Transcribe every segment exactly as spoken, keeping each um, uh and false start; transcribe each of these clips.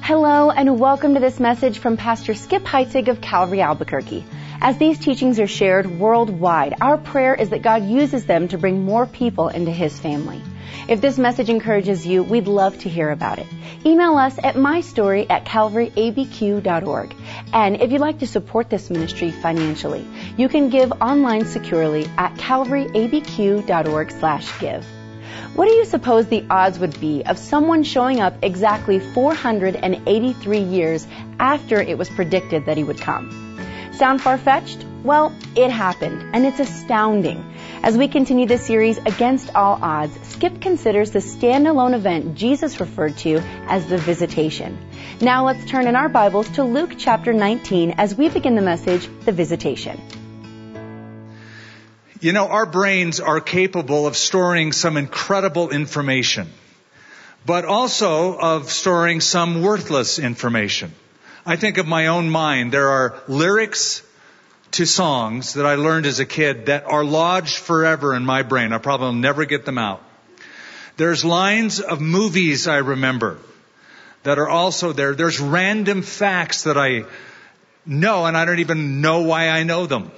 Hello and welcome to this message from Pastor Skip Heitzig of Calvary Albuquerque. As these teachings are shared worldwide, our prayer is that God uses them to bring more people into His family. If this message encourages you, we'd love to hear about it. Email us at mystory at calvary a b q dot org. And if you'd like to support this ministry financially, you can give online securely at calvary a b q dot org slash give. What do you suppose the odds would be of someone showing up exactly four hundred eighty-three years after it was predicted that he would come? Sound far-fetched? Well, it happened, and it's astounding. As we continue this series, Against All Odds, Skip considers the standalone event Jesus referred to as the Visitation. Now let's turn in our Bibles to Luke chapter nineteen as we begin the message, The Visitation. You know, our brains are capable of storing some incredible information, but also of storing some worthless information. I think of my own mind. There are lyrics to songs that I learned as a kid that are lodged forever in my brain. I probably will never get them out. There's lines of movies I remember that are also there. There's random facts that I know, and I don't even know why I know them.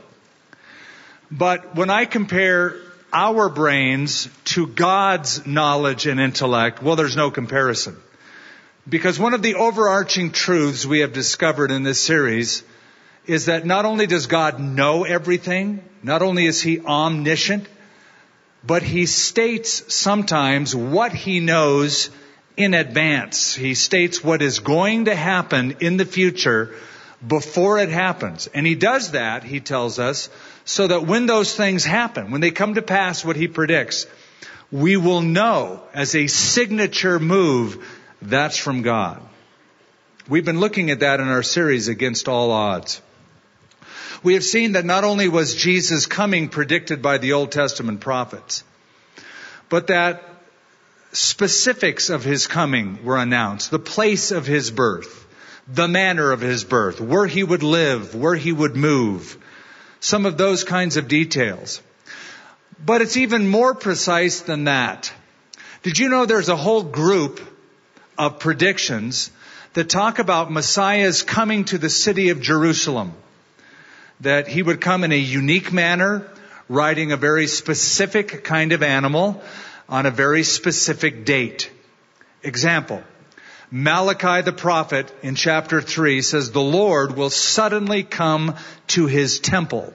But when I compare our brains to God's knowledge and intellect, well, there's no comparison. Because one of the overarching truths we have discovered in this series is that not only does God know everything, not only is He omniscient, but He states sometimes what He knows in advance. He states what is going to happen in the future before it happens. And He does that, He tells us, so that when those things happen, when they come to pass what He predicts, we will know as a signature move that's from God. We've been looking at that in our series, Against All Odds. We have seen that not only was Jesus' coming predicted by the Old Testament prophets, but that specifics of His coming were announced. The place of His birth, the manner of His birth, where He would live, where He would move. Some of those kinds of details. But it's even more precise than that. Did you know there's a whole group of predictions that talk about Messiah's coming to the city of Jerusalem? That He would come in a unique manner, riding a very specific kind of animal on a very specific date. Example, Malachi the prophet in chapter three says the Lord will suddenly come to His temple.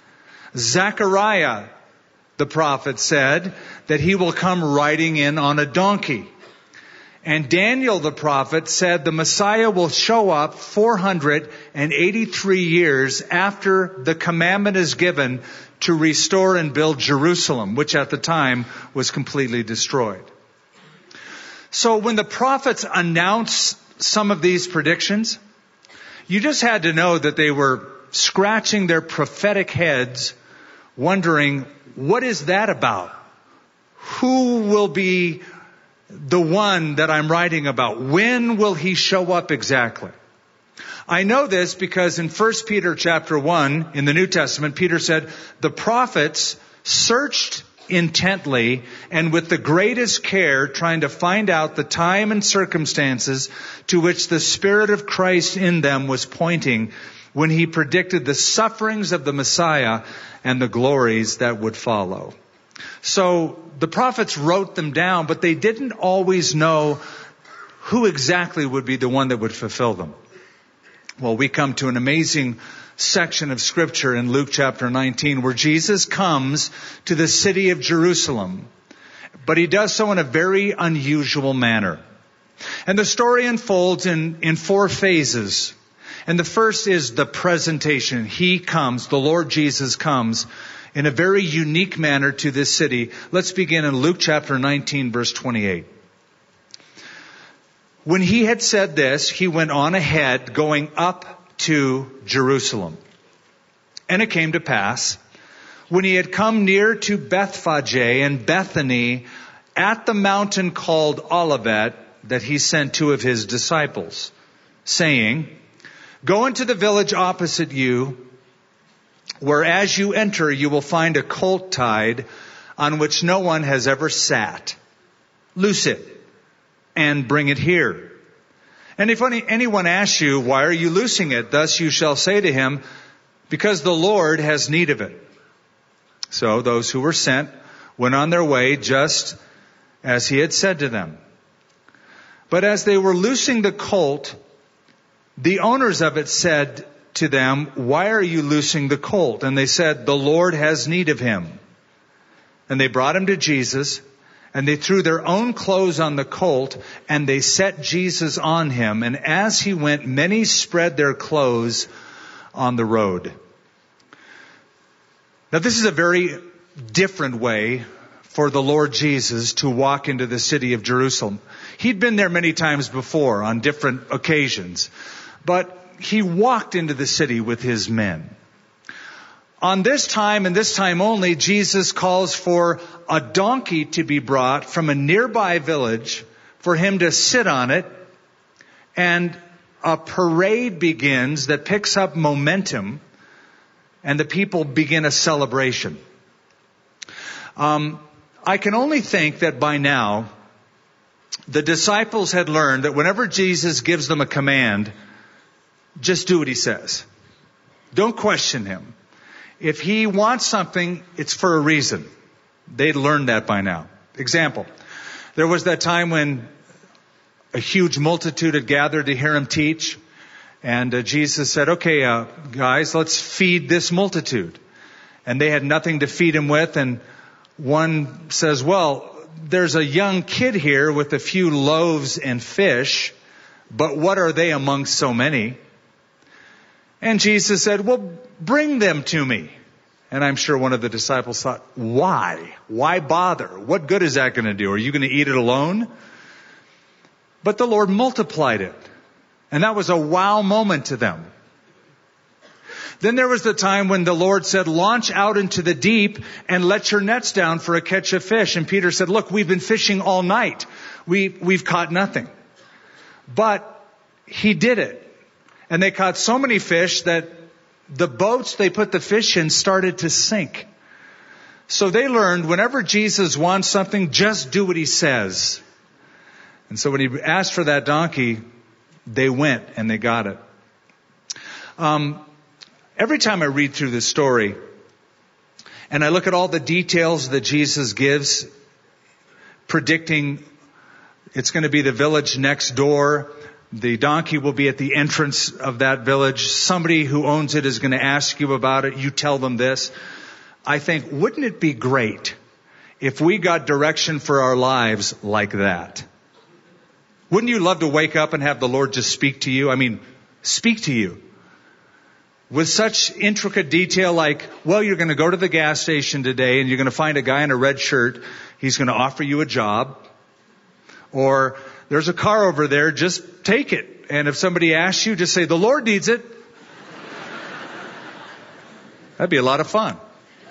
Zechariah the prophet said that He will come riding in on a donkey. And Daniel the prophet said the Messiah will show up four hundred eighty-three years after the commandment is given to restore and build Jerusalem, which at the time was completely destroyed. So when the prophets announced some of these predictions, you just had to know that they were scratching their prophetic heads, wondering, what is that about? Who will be the one that I'm writing about? When will He show up exactly? I know this because in First Peter chapter one, in the New Testament, Peter said, the prophets searched intently and with the greatest care, trying to find out the time and circumstances to which the Spirit of Christ in them was pointing when He predicted the sufferings of the Messiah and the glories that would follow. So the prophets wrote them down, but they didn't always know who exactly would be the one that would fulfill them. Well, we come to an amazing section of Scripture in Luke chapter nineteen where Jesus comes to the city of Jerusalem, but He does so in a very unusual manner. And the story unfolds in, in four phases. And the first is the presentation. He comes, the Lord Jesus comes in a very unique manner to this city. Let's begin in Luke chapter nineteen, verse twenty-eight. When He had said this, He went on ahead, going up to Jerusalem. And it came to pass, when He had come near to Bethphage and Bethany at the mountain called Olivet, that He sent two of His disciples, saying, go into the village opposite you, where as you enter you will find a colt tied on which no one has ever sat. Loose it and bring it here. And if any, anyone asks you, why are you loosing it? Thus you shall say to him, because the Lord has need of it. So those who were sent went on their way just as he had said to them. But as they were loosing the colt, the owners of it said to them, why are you loosing the colt? And they said, the Lord has need of him. And they brought him to Jesus, and they threw their own clothes on the colt, and they set Jesus on him. And as he went, many spread their clothes on the road. Now this is a very different way for the Lord Jesus to walk into the city of Jerusalem. He'd been there many times before on different occasions, but he walked into the city with his men. On this time and this time only, Jesus calls for a donkey to be brought from a nearby village for him to sit on it, and a parade begins that picks up momentum, and the people begin a celebration. Um, I can only think that by now, the disciples had learned that whenever Jesus gives them a command, just do what he says. Don't question him. If he wants something, it's for a reason. They'd learned that by now. Example, there was that time when a huge multitude had gathered to hear him teach. And uh, Jesus said, okay, uh, guys, let's feed this multitude. And they had nothing to feed him with. And one says, well, there's a young kid here with a few loaves and fish, but what are they amongst so many? And Jesus said, well, bring them to me. And I'm sure one of the disciples thought, why? Why bother? What good is that going to do? Are you going to eat it alone? But the Lord multiplied it. And that was a wow moment to them. Then there was the time when the Lord said, launch out into the deep and let your nets down for a catch of fish. And Peter said, look, we've been fishing all night. We, we've caught nothing. But he did it. And they caught so many fish that the boats they put the fish in started to sink. So they learned whenever Jesus wants something, just do what he says. And so when he asked for that donkey, they went and they got it. Um, every time I read through this story and I look at all the details that Jesus gives, predicting it's going to be the village next door, the donkey will be at the entrance of that village, somebody who owns it is going to ask you about it, you tell them this. I think, wouldn't it be great if we got direction for our lives like that? Wouldn't you love to wake up and have the Lord just speak to you? I mean, speak to you. With such intricate detail like, well, you're going to go to the gas station today and you're going to find a guy in a red shirt. He's going to offer you a job. Or there's a car over there, just take it. And if somebody asks you, just say, the Lord needs it. That'd be a lot of fun.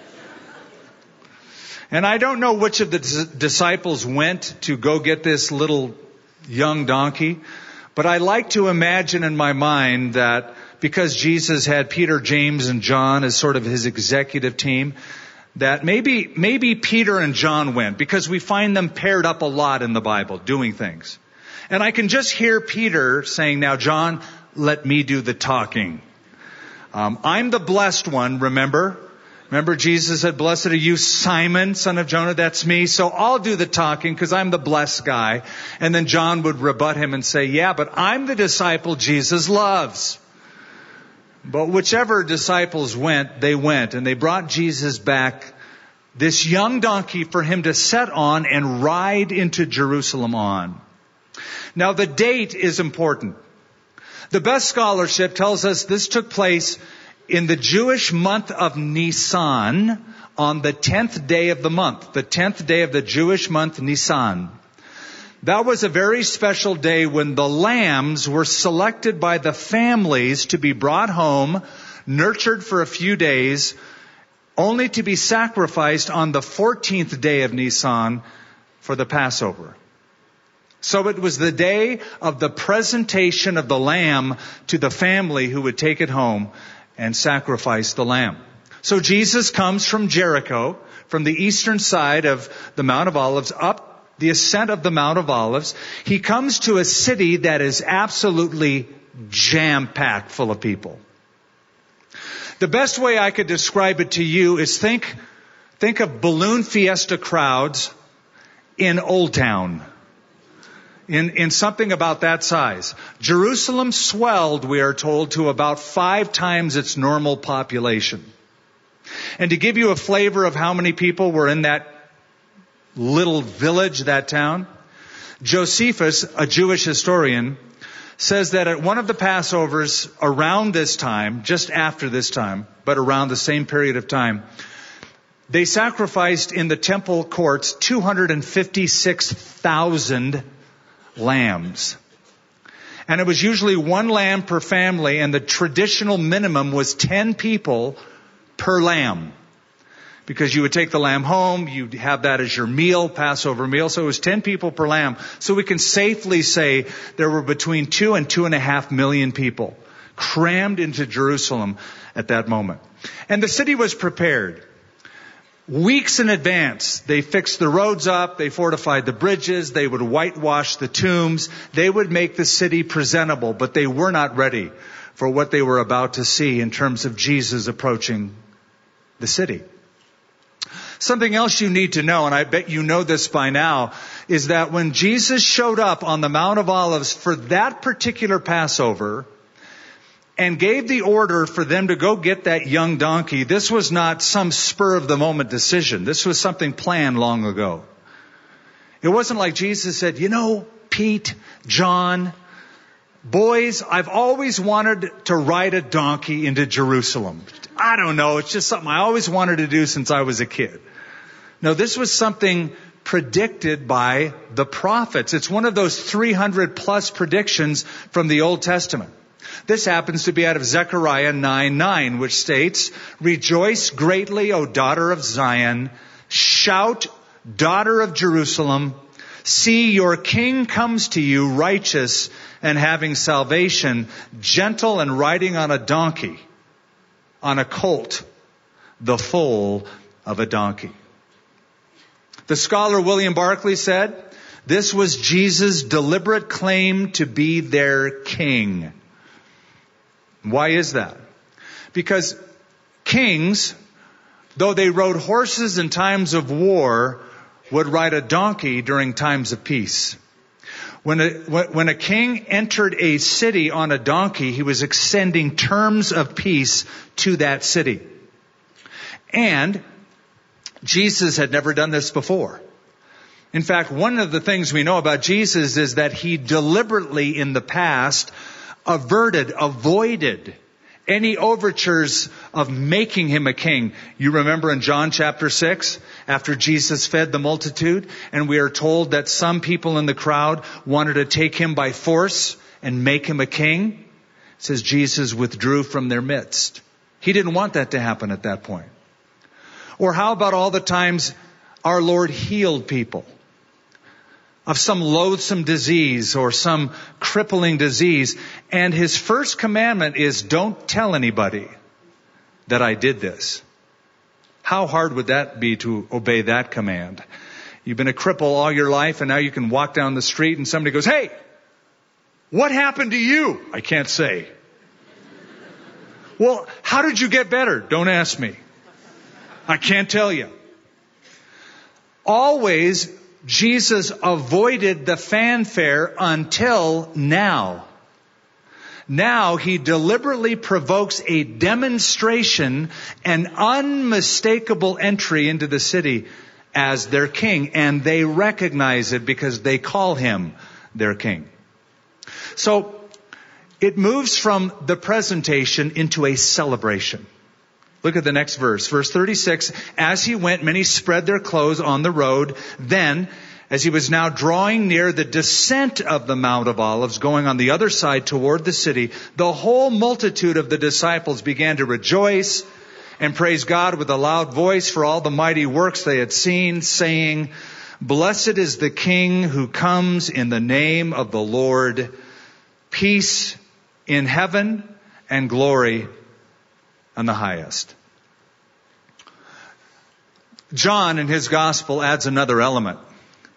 And I don't know which of the disciples went to go get this little young donkey, but I like to imagine in my mind that because Jesus had Peter, James, and John as sort of his executive team, that maybe, maybe Peter and John went, because we find them paired up a lot in the Bible, doing things. And I can just hear Peter saying, now, John, let me do the talking. Um, I'm the blessed one, remember? Remember Jesus said, blessed are you, Simon, son of Jonah, that's me. So I'll do the talking because I'm the blessed guy. And then John would rebut him and say, yeah, but I'm the disciple Jesus loves. But whichever disciples went, they went. And they brought Jesus back this young donkey for him to set on and ride into Jerusalem on. Now the date is important. The best scholarship tells us this took place in the Jewish month of Nisan, on the tenth day of the month, the tenth day of the Jewish month Nisan. That was a very special day when the lambs were selected by the families to be brought home, nurtured for a few days, only to be sacrificed on the fourteenth day of Nisan for the Passover. So it was the day of the presentation of the lamb to the family who would take it home and sacrifice the lamb. So Jesus comes from Jericho, from the eastern side of the Mount of Olives, up the ascent of the Mount of Olives, he comes to a city that is absolutely jam-packed full of people. The best way I could describe it to you is think, think of balloon fiesta crowds in Old Town. In, in something about that size. Jerusalem swelled, we are told, to about five times its normal population. And to give you a flavor of how many people were in that little village, that town, Josephus, a Jewish historian, says that at one of the Passovers around this time, just after this time, but around the same period of time, they sacrificed in the temple courts two hundred fifty-six thousand lambs. And it was usually one lamb per family, and the traditional minimum was ten people per lamb. Because you would take the lamb home, you'd have that as your meal, Passover meal, so it was ten people per lamb. So we can safely say there were between two and two and a half million people crammed into Jerusalem at that moment. And the city was prepared. Weeks in advance, they fixed the roads up, they fortified the bridges, they would whitewash the tombs, they would make the city presentable, but they were not ready for what they were about to see in terms of Jesus approaching the city. Something else you need to know, and I bet you know this by now, is that when Jesus showed up on the Mount of Olives for that particular Passover, and gave the order for them to go get that young donkey, this was not some spur-of-the-moment decision. This was something planned long ago. It wasn't like Jesus said, you know, Pete, John, boys, I've always wanted to ride a donkey into Jerusalem. I don't know, it's just something I always wanted to do since I was a kid. No, this was something predicted by the prophets. It's one of those three hundred plus predictions from the Old Testament. This happens to be out of Zechariah nine nine, which states, "Rejoice greatly, O daughter of Zion. Shout, daughter of Jerusalem. See, your king comes to you, righteous and having salvation, gentle and riding on a donkey, on a colt, the foal of a donkey." The scholar William Barclay said, this was Jesus' deliberate claim to be their king. Why is that? Because kings, though they rode horses in times of war, would ride a donkey during times of peace. When a, when a king entered a city on a donkey, he was extending terms of peace to that city. And Jesus had never done this before. In fact, one of the things we know about Jesus is that he deliberately in the past averted, avoided any overtures of making him a king. You remember in John chapter six, after Jesus fed the multitude, and we are told that some people in the crowd wanted to take him by force and make him a king. It says Jesus withdrew from their midst. He didn't want that to happen at that point. Or how about all the times our Lord healed people of some loathsome disease or some crippling disease. And his first commandment is, don't tell anybody that I did this. How hard would that be to obey that command? You've been a cripple all your life, and now you can walk down the street and somebody goes, hey, what happened to you? I can't say. Well, how did you get better? Don't ask me. I can't tell you. Always, Jesus avoided the fanfare until now. Now he deliberately provokes a demonstration, an unmistakable entry into the city as their king. And they recognize it because they call him their king. So it moves from the presentation into a celebration. Look at the next verse. Verse thirty-six, as he went, many spread their clothes on the road. Then, as he was now drawing near the descent of the Mount of Olives, going on the other side toward the city, the whole multitude of the disciples began to rejoice and praise God with a loud voice for all the mighty works they had seen, saying, Blessed is the King who comes in the name of the Lord. Peace in heaven and glory on the highest. John in his gospel adds another element.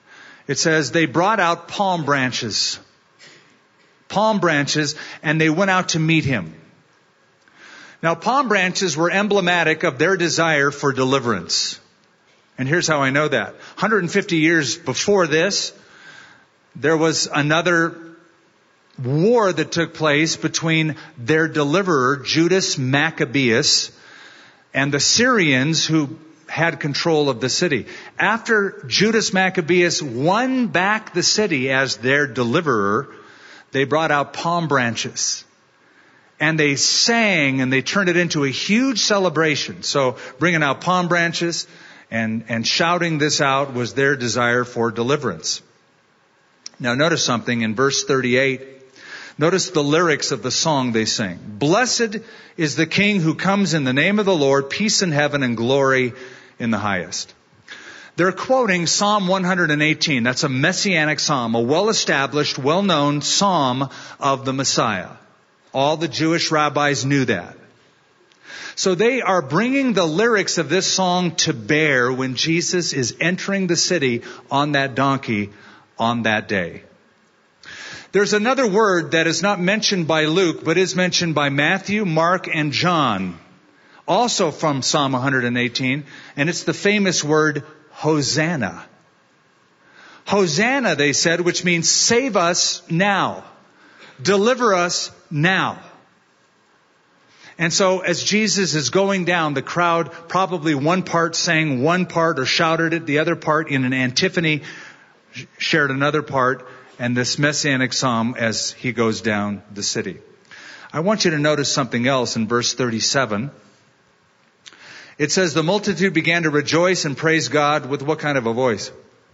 It says they brought out palm branches. Palm branches, and they went out to meet him. Now, palm branches were emblematic of their desire for deliverance. And here's how I know that. one hundred fifty years before this, there was another war that took place between their deliverer, Judas Maccabeus, and the Syrians who had control of the city. After Judas Maccabeus won back the city as their deliverer, they brought out palm branches. And they sang and they turned it into a huge celebration. So bringing out palm branches and, and shouting this out was their desire for deliverance. Now notice something in verse thirty-eight. Notice the lyrics of the song they sing. Blessed is the King who comes in the name of the Lord, peace in heaven and glory in the highest. They're quoting Psalm one hundred eighteen. That's a messianic psalm, a well-established, well-known psalm of the Messiah. All the Jewish rabbis knew that. So they are bringing the lyrics of this song to bear when Jesus is entering the city on that donkey on that day. There's another word that is not mentioned by Luke, but is mentioned by Matthew, Mark, and John, also from Psalm one hundred eighteen, and it's the famous word Hosanna. Hosanna, they said, which means save us now. Deliver us now. And so as Jesus is going down, the crowd probably one part sang one part or shouted it, the other part in an antiphony shared another part, and this messianic psalm as he goes down the city. I want you to notice something else in verse thirty-seven. It says, the multitude began to rejoice and praise God with what kind of a voice?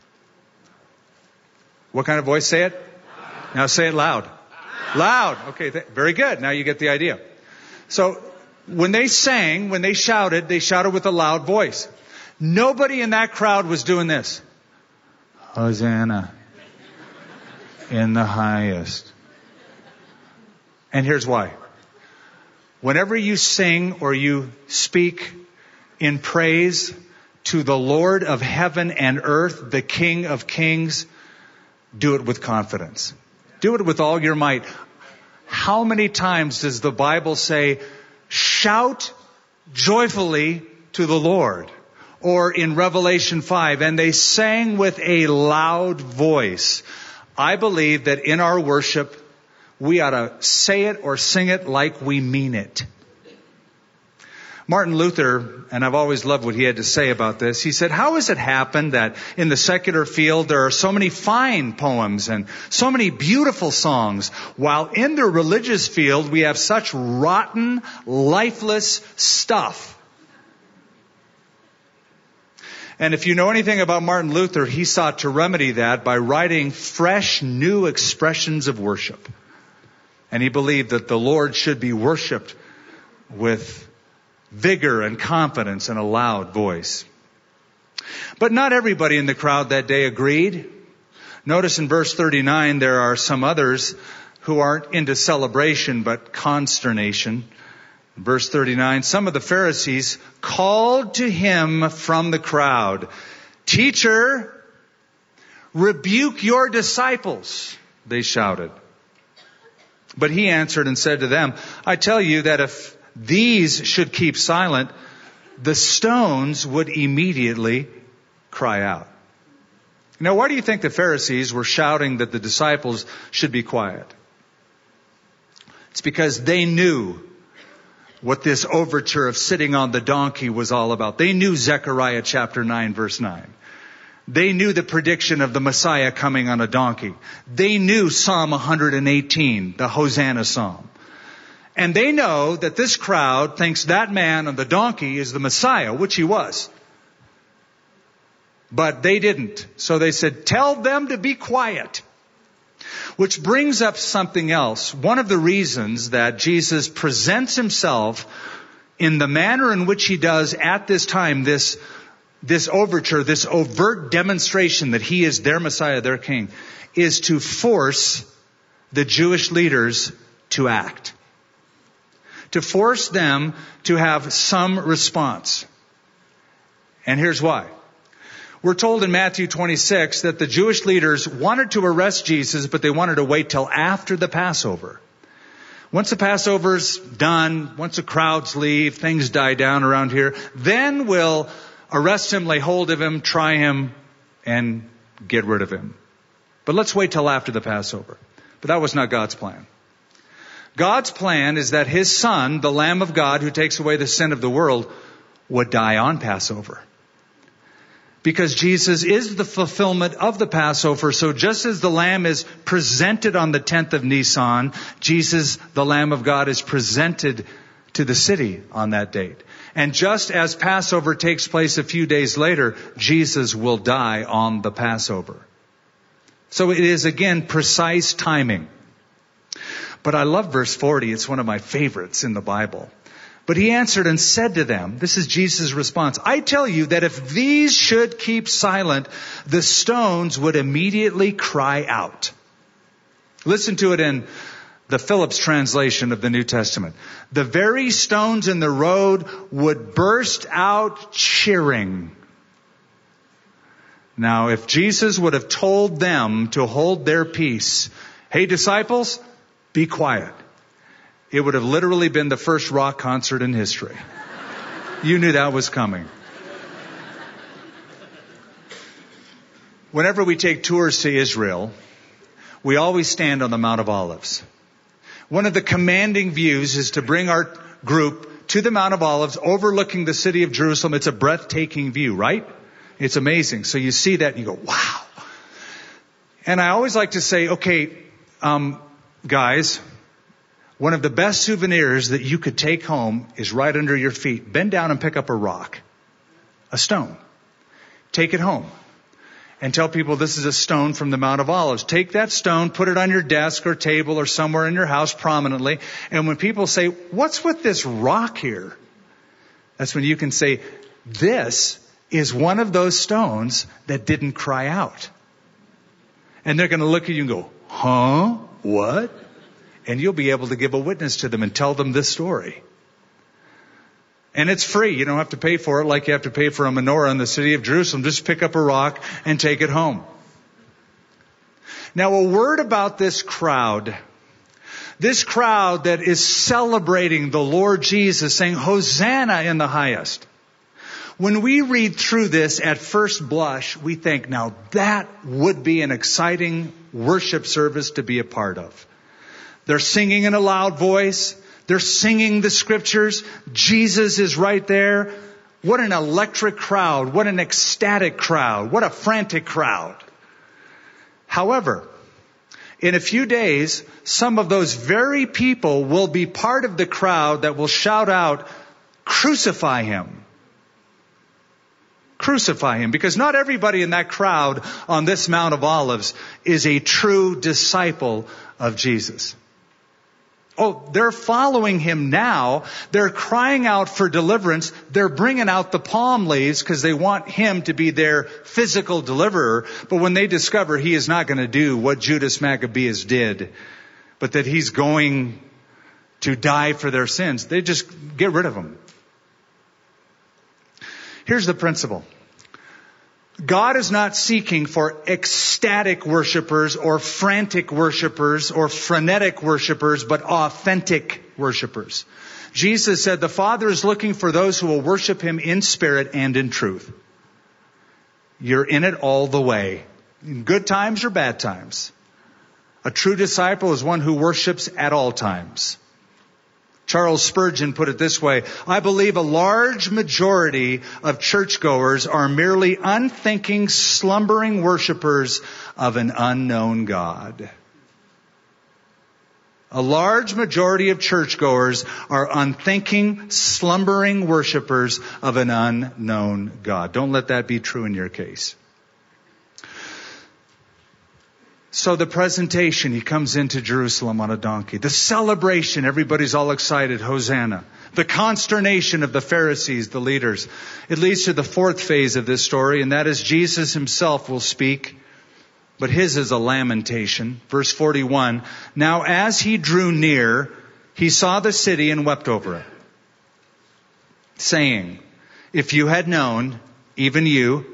What kind of voice? Say it. Now say it loud. Loud. Okay, th- very good. Now you get the idea. So when they sang, when they shouted, they shouted with a loud voice. Nobody in that crowd was doing this. Hosanna in the highest. And here's why. Whenever you sing or you speak in praise to the Lord of heaven and earth, the King of kings, do it with confidence. Do it with all your might. How many times does the Bible say, shout joyfully to the Lord? Or in Revelation five, and they sang with a loud voice. I believe that in our worship, we ought to say it or sing it like we mean it. Martin Luther, and I've always loved what he had to say about this, he said, how has it happened that in the secular field there are so many fine poems and so many beautiful songs, while in the religious field we have such rotten, lifeless stuff? And if you know anything about Martin Luther, he sought to remedy that by writing fresh, new expressions of worship. And he believed that the Lord should be worshiped with vigor and confidence and a loud voice. But not everybody in the crowd that day agreed. Notice in verse thirty-nine, there are some others who aren't into celebration but consternation. Verse thirty-nine, some of the Pharisees called to him from the crowd, Teacher, rebuke your disciples, they shouted. But he answered and said to them, I tell you that if these should keep silent, the stones would immediately cry out. Now, why do you think the Pharisees were shouting that the disciples should be quiet? It's because they knew what this overture of sitting on the donkey was all about. They knew Zechariah chapter nine, verse nine. They knew the prediction of the Messiah coming on a donkey. They knew Psalm one hundred eighteen, the Hosanna Psalm. And they know that this crowd thinks that man on the donkey is the Messiah, which he was. But they didn't. So they said, tell them to be quiet. Which brings up something else. One of the reasons that Jesus presents himself in the manner in which he does at this time, this, this overture, this overt demonstration that he is their Messiah, their King, is to force the Jewish leaders to act. To force them to have some response. And here's why. We're told in Matthew twenty-six that the Jewish leaders wanted to arrest Jesus, but they wanted to wait till after the Passover. Once the Passover's done, once the crowds leave, things die down around here, then we'll arrest him, lay hold of him, try him, and get rid of him. But let's wait till after the Passover. But that was not God's plan. God's plan is that his Son, the Lamb of God who takes away the sin of the world, would die on Passover. Because Jesus is the fulfillment of the Passover. So just as the Lamb is presented on the tenth of Nisan, Jesus, the Lamb of God, is presented to the city on that date. And just as Passover takes place a few days later, Jesus will die on the Passover. So it is, again, precise timing. But I love verse forty. It's one of my favorites in the Bible. But he answered and said to them, this is Jesus' response, I tell you that if these should keep silent, the stones would immediately cry out. Listen to it in the Phillips translation of the New Testament. The very stones in the road would burst out cheering. Now, if Jesus would have told them to hold their peace, hey, disciples, be quiet, it would have literally been the first rock concert in history. You knew that was coming. Whenever we take tours to Israel, we always stand on the Mount of Olives. One of the commanding views is to bring our group to the Mount of Olives overlooking the city of Jerusalem. It's a breathtaking view, right? It's amazing. So you see that and you go, wow. And I always like to say, okay, um, guys, one of the best souvenirs that you could take home is right under your feet. Bend down and pick up a rock, a stone. Take it home and tell people this is a stone from the Mount of Olives. Take that stone, put it on your desk or table or somewhere in your house prominently. And when people say, what's with this rock here? That's when you can say, this is one of those stones that didn't cry out. And they're going to look at you and go, huh? What? And you'll be able to give a witness to them and tell them this story. And it's free. You don't have to pay for it like you have to pay for a menorah in the city of Jerusalem. Just pick up a rock and take it home. Now, a word about this crowd. This crowd that is celebrating the Lord Jesus, saying, Hosanna in the highest. When we read through this at first blush, we think, now that would be an exciting worship service to be a part of. They're singing in a loud voice. They're singing the scriptures. Jesus is right there. What an electric crowd. What an ecstatic crowd. What a frantic crowd. However, in a few days, some of those very people will be part of the crowd that will shout out, crucify him. Crucify him. Because not everybody in that crowd on this Mount of Olives is a true disciple of Jesus. Oh, they're following him now. They're crying out for deliverance. They're bringing out the palm leaves because they want him to be their physical deliverer. But when they discover he is not going to do what Judas Maccabeus did, but that he's going to die for their sins, they just get rid of him. Here's the principle. God is not seeking for ecstatic worshipers or frantic worshipers or frenetic worshipers, but authentic worshipers. Jesus said the Father is looking for those who will worship him in spirit and in truth. You're in it all the way, in good times or bad times. A true disciple is one who worships at all times. Charles Spurgeon put it this way, I believe a large majority of churchgoers are merely unthinking, slumbering worshipers of an unknown God. A large majority of churchgoers are unthinking, slumbering worshipers of an unknown God. Don't let that be true in your case. So the presentation, he comes into Jerusalem on a donkey. The celebration, everybody's all excited, Hosanna. The consternation of the Pharisees, the leaders. It leads to the fourth phase of this story, and that is Jesus himself will speak, but his is a lamentation. Verse forty-one, now as he drew near, he saw the city and wept over it, saying, if you had known, even you,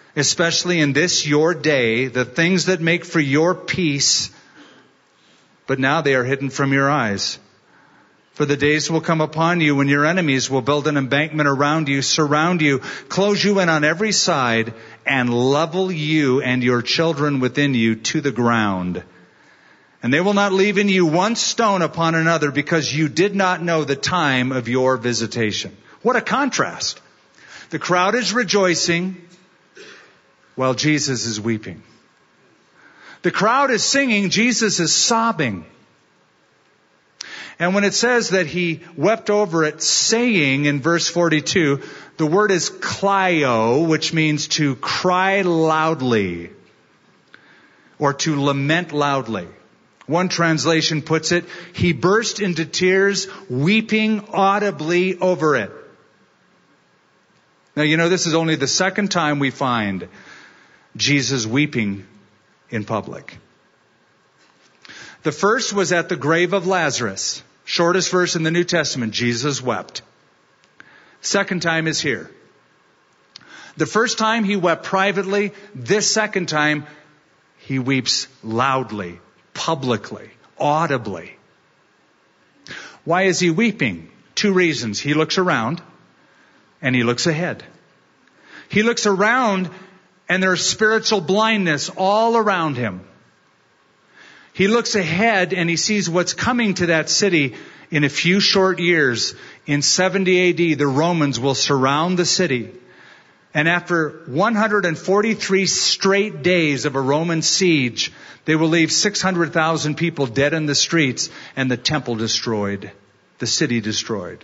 especially in this your day, the things that make for your peace, but now they are hidden from your eyes. For the days will come upon you when your enemies will build an embankment around you, surround you, close you in on every side, and level you and your children within you to the ground. And they will not leave in you one stone upon another, because you did not know the time of your visitation. What a contrast. The crowd is rejoicing while Jesus is weeping. The crowd is singing, Jesus is sobbing. And when it says that he wept over it, saying in verse forty-two, the word is klio, which means to cry loudly or to lament loudly. One translation puts it, he burst into tears, weeping audibly over it. Now, you know, this is only the second time we find Jesus weeping in public. The first was at the grave of Lazarus. Shortest verse in the New Testament, Jesus wept. Second time is here. The first time he wept privately. This second time he weeps loudly, publicly, audibly. Why is he weeping? Two reasons. He looks around and he looks ahead. He looks around and there's spiritual blindness all around him. He looks ahead and he sees what's coming to that city in a few short years. In seventy A D, the Romans will surround the city. And after one hundred forty-three straight days of a Roman siege, they will leave six hundred thousand people dead in the streets and the temple destroyed, the city destroyed.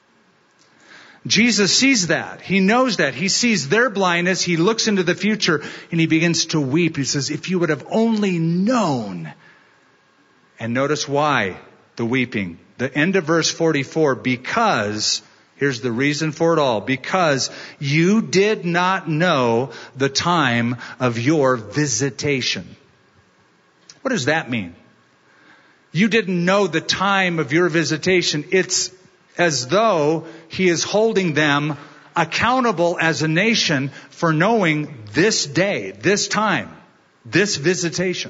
Jesus sees that. He knows that. He sees their blindness. He looks into the future and he begins to weep. He says, if you would have only known. And notice why the weeping. The end of verse forty-four, because, here's the reason for it all, because you did not know the time of your visitation. What does that mean? You didn't know the time of your visitation. It's as though he is holding them accountable as a nation for knowing this day, this time, this visitation.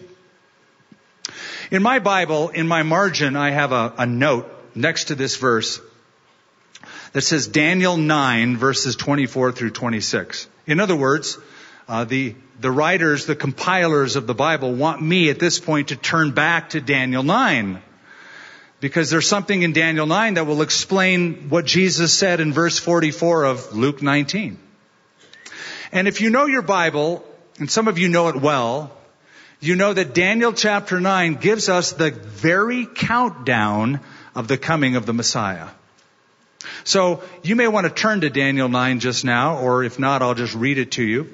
In my Bible, in my margin, I have a, a note next to this verse that says Daniel nine, verses twenty-four through twenty-six. In other words, uh, the, the writers, the compilers of the Bible want me at this point to turn back to Daniel nine. Because there's something in Daniel nine that will explain what Jesus said in verse forty-four of Luke nineteen. And if you know your Bible, and some of you know it well, you know that Daniel chapter nine gives us the very countdown of the coming of the Messiah. So you may want to turn to Daniel nine just now, or if not, I'll just read it to you.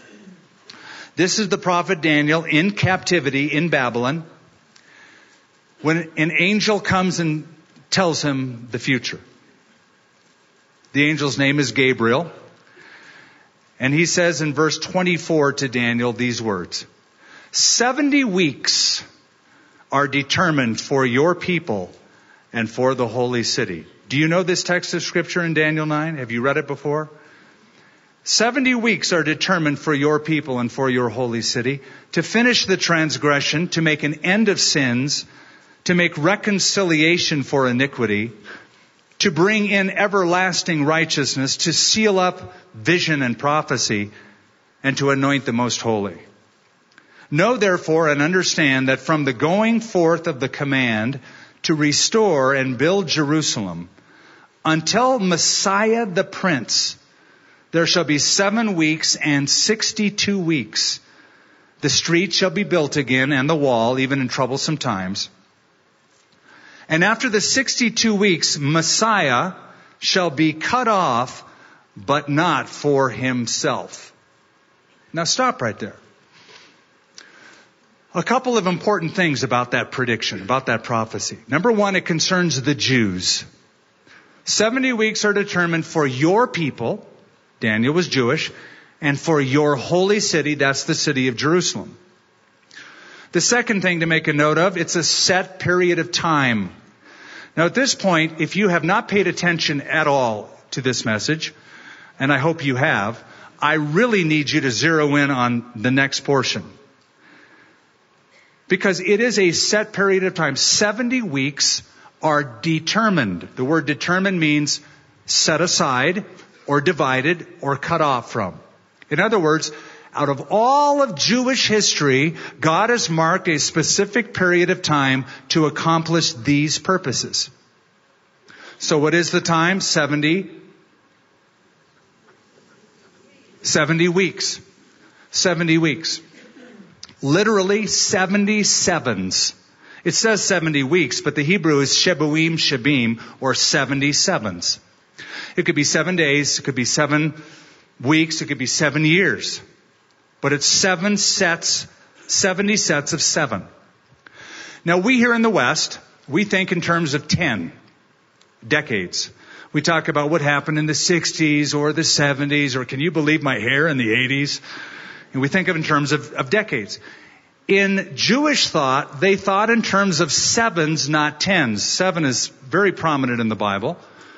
This is the prophet Daniel in captivity in Babylon, when an angel comes and tells him the future. The angel's name is Gabriel. And he says in verse twenty-four to Daniel these words, seventy weeks are determined for your people and for the holy city. Do you know this text of scripture in Daniel nine? Have you read it before? Seventy weeks are determined for your people and for your holy city to finish the transgression, to make an end of sins, to make reconciliation for iniquity, to bring in everlasting righteousness, to seal up vision and prophecy, and to anoint the most holy. Know therefore and understand that from the going forth of the command to restore and build Jerusalem until Messiah the Prince, there shall be seven weeks and sixty-two weeks. The street shall be built again and the wall, even in troublesome times. And after the sixty-two weeks, Messiah shall be cut off, but not for himself. Now stop right there. A couple of important things about that prediction, about that prophecy. Number one, it concerns the Jews. Seventy weeks are determined for your people, Daniel was Jewish, and for your holy city, that's the city of Jerusalem. The second thing to make a note of, it's a set period of time. Now at this point, if you have not paid attention at all to this message, and I hope you have, I really need you to zero in on the next portion. Because it is a set period of time. seventy weeks are determined. The word determined means set aside or divided or cut off from. In other words, out of all of Jewish history, God has marked a specific period of time to accomplish these purposes. So what is the time? seventy. seventy weeks. seventy weeks. Literally seventy sevens. It says seventy weeks, but the Hebrew is shebuim shebim, or seventy sevens. It could be seven days, it could be seven weeks, it could be seven years. But it's seven sets, seventy sets of seven. Now we here in the West, we think in terms of ten decades. We talk about what happened in the sixties or the seventies, or can you believe my hair in the eighties? And we think of in terms of, of decades. In Jewish thought, they thought in terms of sevens, not tens. Seven is very prominent in the Bible.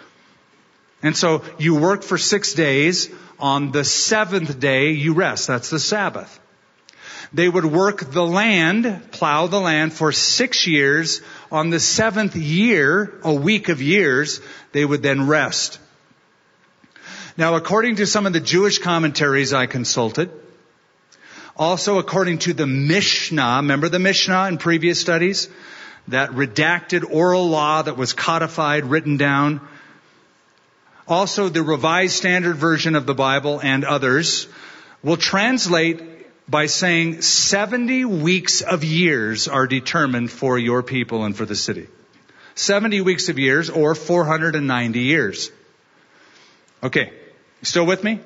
And so you work for six days. On the seventh day, you rest. That's the Sabbath. They would work the land, plow the land for six years. On the seventh year, a week of years, they would then rest. Now, according to some of the Jewish commentaries I consulted, also according to the Mishnah, remember the Mishnah in previous studies? That redacted oral law that was codified, written down. Also the Revised Standard Version of the Bible and others will translate by saying seventy weeks of years are determined for your people and for the city. seventy weeks of years, or four hundred ninety years. Okay, you still with me?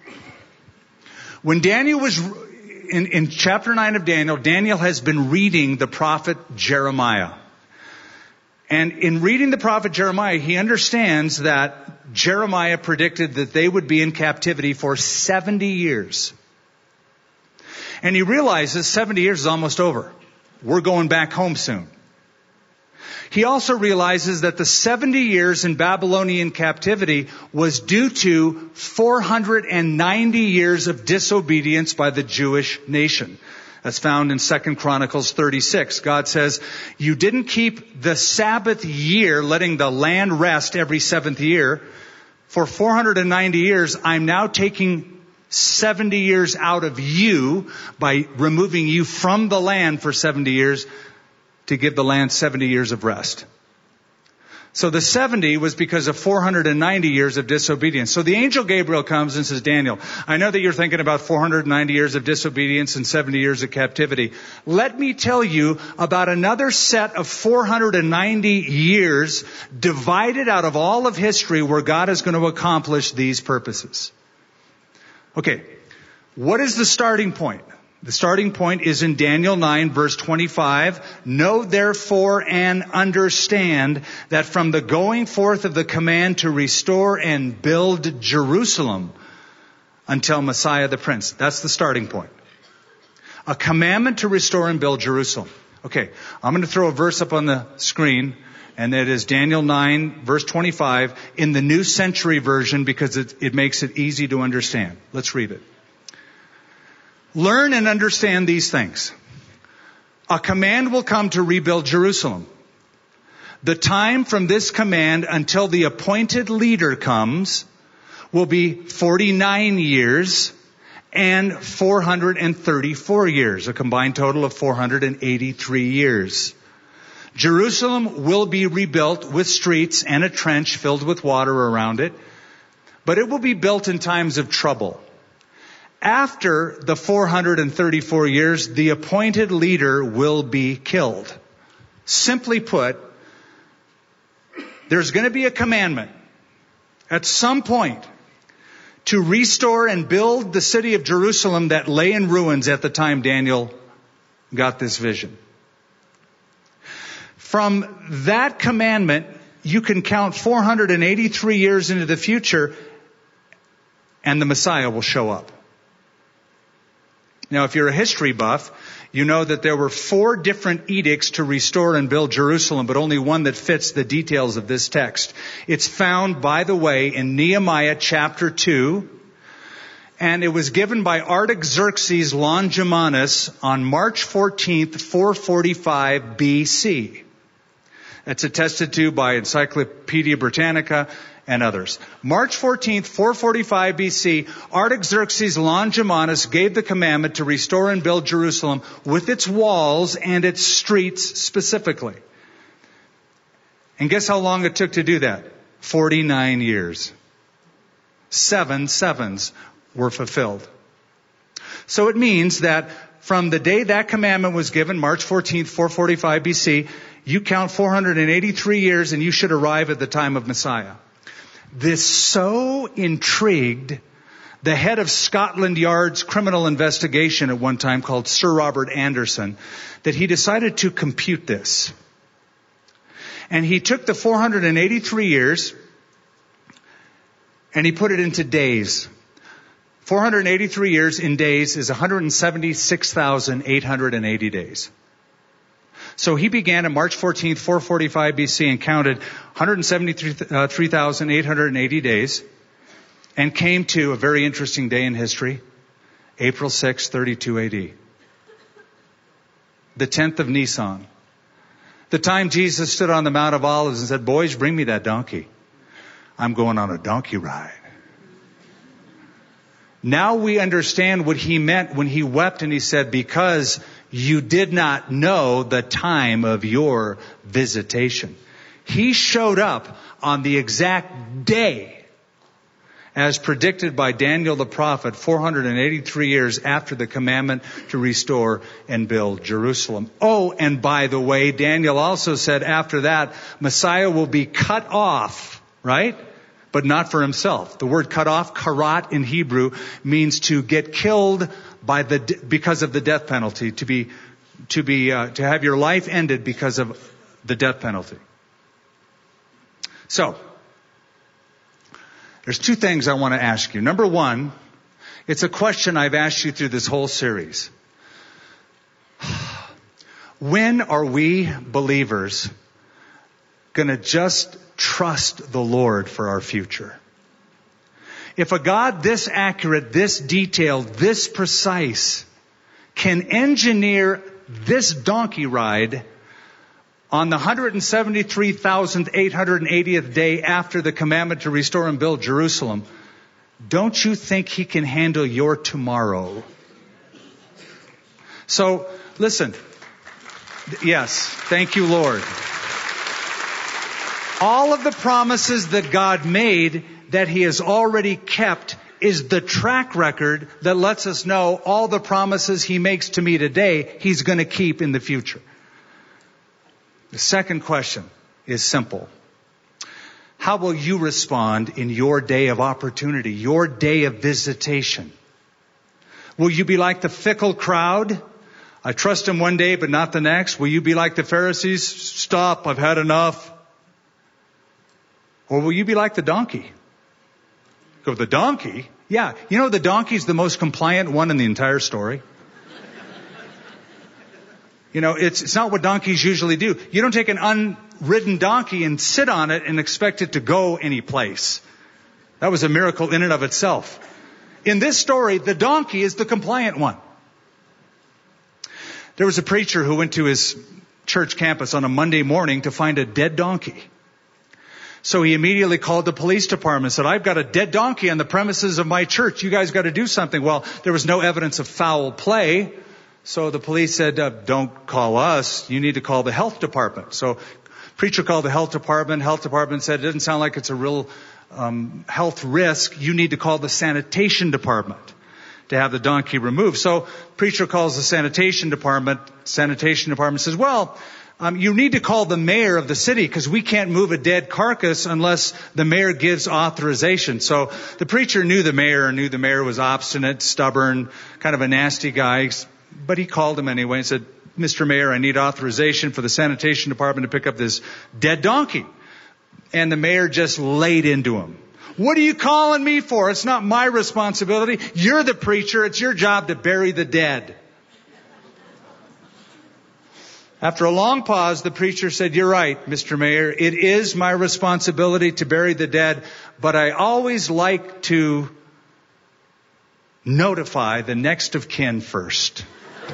When Daniel was... In, in chapter nine of Daniel, Daniel has been reading the prophet Jeremiah. And in reading the prophet Jeremiah, he understands that Jeremiah predicted that they would be in captivity for seventy years. And he realizes seventy years is almost over. We're going back home soon. He also realizes that the seventy years in Babylonian captivity was due to four hundred ninety years of disobedience by the Jewish nation. That's found in Second Chronicles thirty-six. God says, you didn't keep the Sabbath year, letting the land rest every seventh year. For four hundred ninety years, I'm now taking seventy years out of you by removing you from the land for seventy years. To give the land seventy years of rest. So the seventy was because of four hundred ninety years of disobedience. So the angel Gabriel comes and says, Daniel, I know that you're thinking about four hundred ninety years of disobedience and seventy years of captivity. Let me tell you about another set of four hundred ninety years divided out of all of history where God is going to accomplish these purposes. Okay, what is the starting point? The starting point is in Daniel nine, verse twenty-five. Know therefore and understand that from the going forth of the command to restore and build Jerusalem until Messiah the Prince. That's the starting point. A commandment to restore and build Jerusalem. Okay, I'm going to throw a verse up on the screen, and that is Daniel nine, verse twenty-five, in the New Century Version, because it, it makes it easy to understand. Let's read it. Learn and understand these things. A command will come to rebuild Jerusalem. The time from this command until the appointed leader comes will be forty-nine years and four hundred thirty-four years, a combined total of four hundred eighty-three years. Jerusalem will be rebuilt with streets and a trench filled with water around it, but it will be built in times of trouble. After the four hundred thirty-four years, the appointed leader will be killed. Simply put, there's going to be a commandment at some point to restore and build the city of Jerusalem that lay in ruins at the time Daniel got this vision. From that commandment, you can count four hundred eighty-three years into the future, and the Messiah will show up. Now, if you're a history buff, you know that there were four different edicts to restore and build Jerusalem, but only one that fits the details of this text. It's found, by the way, in Nehemiah chapter two And it was given by Artaxerxes Longimanus on March fourteenth, four forty-five B C. That's attested to by Encyclopedia Britannica and others. March fourteenth, four forty-five B C, Artaxerxes Longimanus gave the commandment to restore and build Jerusalem with its walls and its streets specifically. And guess how long it took to do that? forty-nine years. Seven sevens were fulfilled. So it means that from the day that commandment was given, March fourteenth, four forty-five B C, you count four hundred eighty-three years and you should arrive at the time of Messiah. This so intrigued the head of Scotland Yard's criminal investigation at one time, called Sir Robert Anderson, that he decided to compute this. And he took the four hundred eighty-three years and he put it into days. four hundred eighty-three years in days is one hundred seventy-six thousand eight hundred eighty days. So he began on March fourteenth, four forty-five B C and counted one hundred seventy-three thousand eight hundred eighty days and came to a very interesting day in history, April sixth, thirty-two A D. The tenth of Nisan. The time Jesus stood on the Mount of Olives and said, "Boys, bring me that donkey. I'm going on a donkey ride." Now we understand what he meant when he wept and he said, "Because you did not know the time of your visitation." He showed up on the exact day as predicted by Daniel the prophet, four hundred eighty-three years after the commandment to restore and build Jerusalem. Oh, and by the way, Daniel also said after that, Messiah will be cut off, right? But not for himself. The word cut off, karat in Hebrew, means to get killed by the because of the death penalty, to be to be uh, to have your life ended because of the death penalty. So, there's two things I want to ask you. Number one, it's a question I've asked you through this whole series. When are we believers going to just trust the Lord for our future? If a God this accurate, this detailed, this precise can engineer this donkey ride on the one hundred seventy-three thousand eight hundred eightieth day after the commandment to restore and build Jerusalem, don't you think he can handle your tomorrow? So, listen. Yes, thank you, Lord. All of the promises that God made that he has already kept is the track record that lets us know all the promises he makes to me today, he's going to keep in the future. The second question is simple. How will you respond in your day of opportunity, your day of visitation? Will you be like the fickle crowd? I trust him one day, but not the next. Will you be like the Pharisees? Stop, I've had enough. Or will you be like the donkey? Go, the donkey? Yeah. You know, the donkey's the most compliant one in the entire story. You know, it's, it's not what donkeys usually do. You don't take an unridden donkey and sit on it and expect it to go any place. That was a miracle in and of itself. In this story, the donkey is the compliant one. There was a preacher who went to his church campus on a Monday morning to find a dead donkey. So he immediately called the police department and said, "I've got a dead donkey on the premises of my church. You guys got to do something." Well, there was no evidence of foul play. So the police said, uh, "Don't call us. You need to call the health department." So preacher called the health department. Health department said, "It doesn't sound like it's a real um, health risk. You need to call the sanitation department to have the donkey removed." So preacher calls the sanitation department. Sanitation department says, "Well, um, you need to call the mayor of the city because we can't move a dead carcass unless the mayor gives authorization." So the preacher knew the mayor, knew the mayor was obstinate, stubborn, kind of a nasty guy. But he called him anyway and said, "Mister Mayor, I need authorization for the sanitation department to pick up this dead donkey." And the mayor just laid into him. "What are you calling me for? It's not my responsibility. You're the preacher. It's your job to bury the dead." After a long pause, the preacher said, "You're right, Mister Mayor. It is my responsibility to bury the dead, but I always like to notify the next of kin first.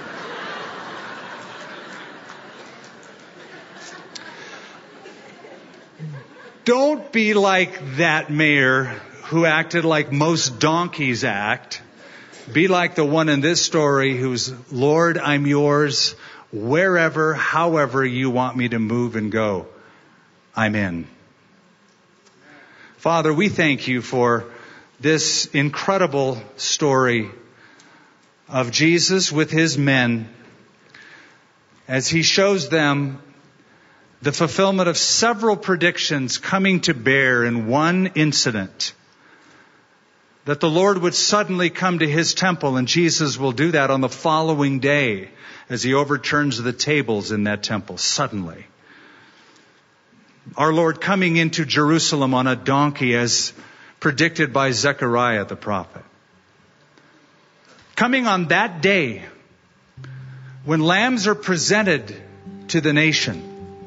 Don't be like that mayor who acted like most donkeys act. Be like the one in this story who's, Lord, I'm yours. Wherever, however you want me to move and go, I'm in. Father, we thank you for this incredible story of Jesus with his men as he shows them the fulfillment of several predictions coming to bear in one incident. That the Lord would suddenly come to his temple, and Jesus will do that on the following day as he overturns the tables in that temple, suddenly. Our Lord coming into Jerusalem on a donkey as predicted by Zechariah the prophet. Coming on that day when lambs are presented to the nation.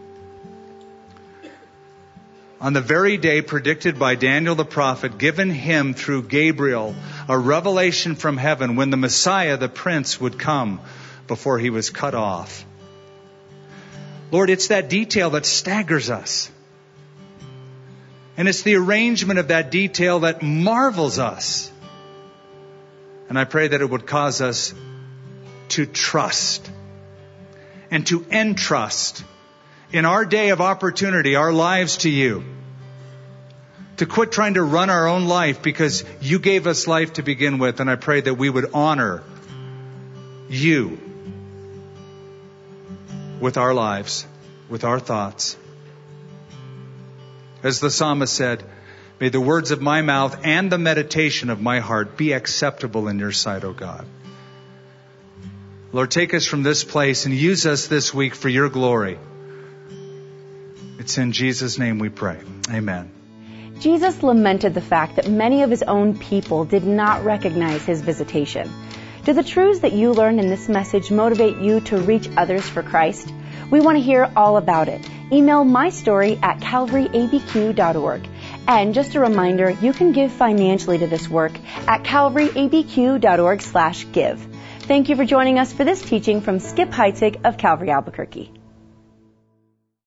On the very day predicted by Daniel the prophet, given him through Gabriel, a revelation from heaven when the Messiah, the Prince, would come before he was cut off. Lord, it's that detail that staggers us. And it's the arrangement of that detail that marvels us. And I pray that it would cause us to trust and to entrust in our day of opportunity, our lives to you. To quit trying to run our own life because you gave us life to begin with. And I pray that we would honor you with our lives, with our thoughts. As the psalmist said, may the words of my mouth and the meditation of my heart be acceptable in your sight, O God. Lord, take us from this place and use us this week for your glory. It's in Jesus' name we pray. Amen. Jesus lamented the fact that many of his own people did not recognize his visitation. Do the truths that you learned in this message motivate you to reach others for Christ? We want to hear all about it. Email my story at calvary a b q dot org. And just a reminder, you can give financially to this work at calvary a b q dot org slash give. Thank you for joining us for this teaching from Skip Heitzig of Calvary Albuquerque.